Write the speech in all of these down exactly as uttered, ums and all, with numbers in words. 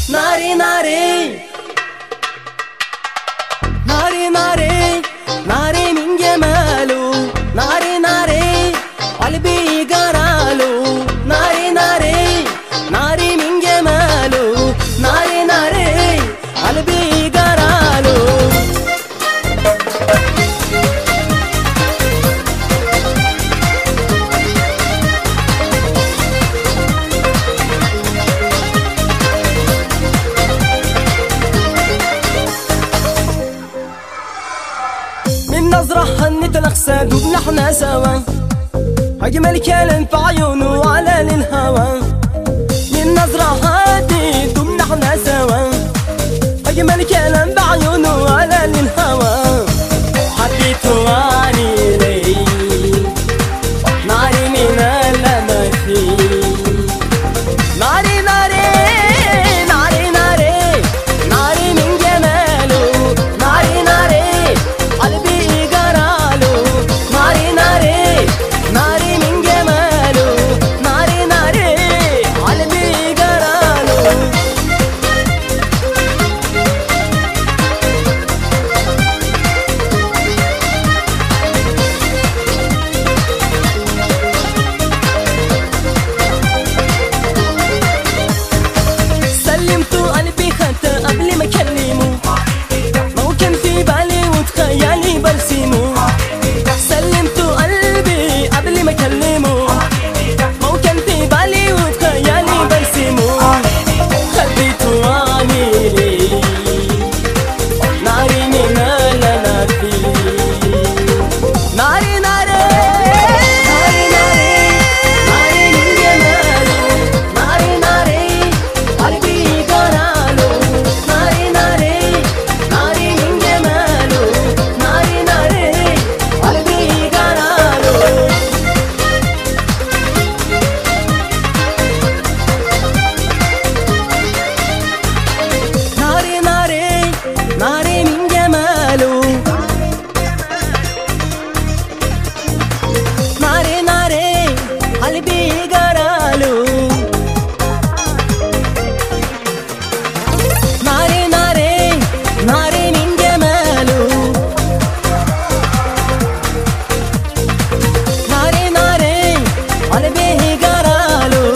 ناري ناري ناري ناري ناري من جماله، ناري ناري قلبي قراله، ناري ناري ناري من جماله، ناري ناري قلبي قراله. من نظرة حنت الأخساد وبنحنا سوا، أجمل كلام في عيونه على للهوى. من نظرة حنت وبنحنا سوا، أجمل كلام بعيونه على للهوى. حبيته واني لي ناري من اللي فيه، ناري ناري ناري ناري ناري من جماله، ناري ناري قلبي قراله، ناري ناري ناري من جماله، ناري ناري قلبي قراله. سلمت قلبي حتى قبل ما اكلمه، ما كان في بالي وتخيلي برسمه. سلمت قلبي قبل ما اكلمه، ما كان في بالي وتخيلي برسمه. خبيته واني لي ناري من اللي انا فيه، ناري ناري ناري ناري ناري من جماله، ناري ناري قلبي قراله، ناري ناري ناري من جماله، ناري ناري قلبي قراله. ناري ناري ناري من جماله، ناري ناري قلبي قراله، ناري ناري ناري من جماله، ناري ناري قلبي قراله،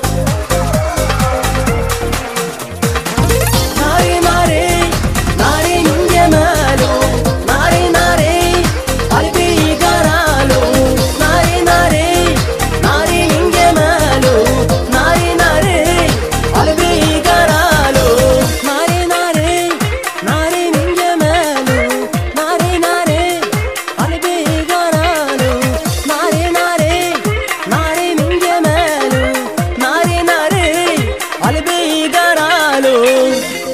ناري ناري ناري من جماله، ناري ناري قلبي قراله، ناري ناري ناري من جماله، ناري ناري قلبي قراله، ناري ناري ناري من جماله، ناري ناري قلبي قراله، ناري ناري ناري من جماله، ناري ناري قلبي قراله.